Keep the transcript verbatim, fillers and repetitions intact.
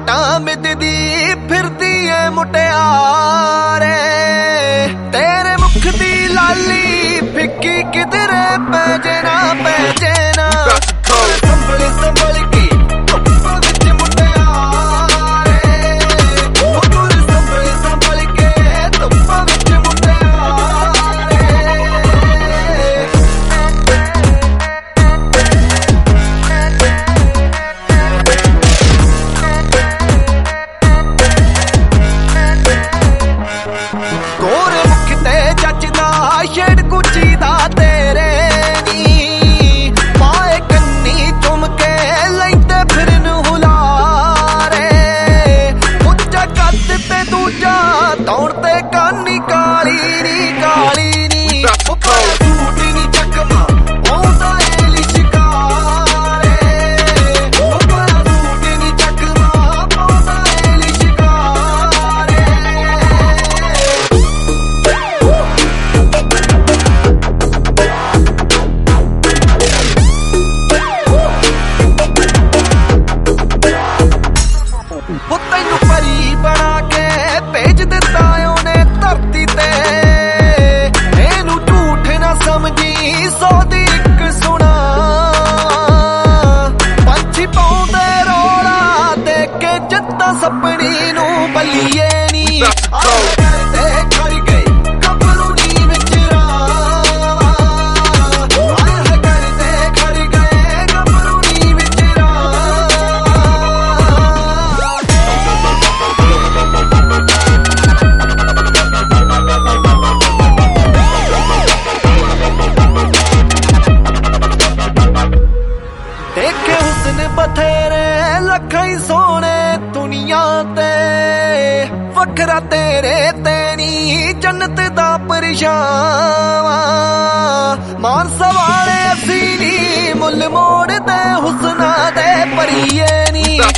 घाटा मिददी फिरदी है मुटियारे तेरे मुख दी लाली फिक्की किधरे पैजे ना पैजे ना संभल संभल के दौड़ते कानी काली नी काली नी सूटी नी चकमा पौंदा एली शिकारे सूटी नी चकमा पौंदा एली शिकारे वो तैनू परी बना के भेज दिता उन्हें धरती ते एनू झूठ ना समझी सौ दी इक सुना पंछी पाउंदे रोला देख के जिद्दां सपनी नू बल्लिए नी करते खड़ गए गभरू नी विच रावा करते खड़ गए गभरू नी विच देखे हुस्न बथेरे लखाई सोने दुनिया ते वखरा तेरे तेनी जन्नत दा परिछावा मानसा वाले असी नी मुल मोड़ दे हुस्ना दे परिए नी